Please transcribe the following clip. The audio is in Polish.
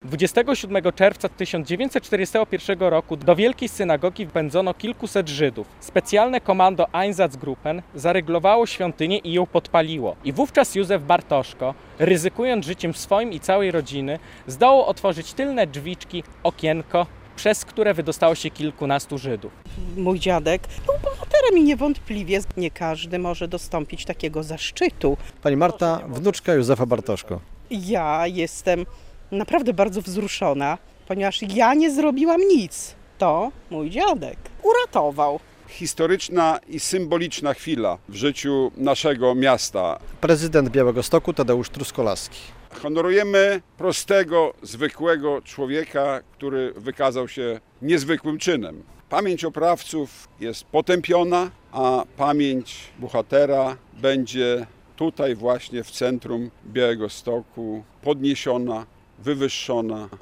27 czerwca 1941 roku do Wielkiej Synagogi wpędzono kilkuset Żydów. Specjalne komando Einsatzgruppen zaryglowało świątynię i ją podpaliło. I wówczas Józef Bartoszko, ryzykując życiem swoim i całej rodziny, zdołał otworzyć tylne drzwiczki, okienko, przez które wydostało się kilkunastu Żydów. Mój dziadek był bohaterem i niewątpliwie nie każdy może dostąpić takiego zaszczytu. Pani Marta, wnuczka Józefa Bartoszko. Ja jestem naprawdę bardzo wzruszona, ponieważ ja nie zrobiłam nic. To mój dziadek uratował. Historyczna i symboliczna chwila w życiu naszego miasta. Prezydent Białegostoku Tadeusz Truskolaski. Honorujemy prostego, zwykłego człowieka, który wykazał się niezwykłym czynem. Pamięć oprawców jest potępiona, a pamięć bohatera będzie tutaj właśnie w centrum Białegostoku podniesiona, wywyższona.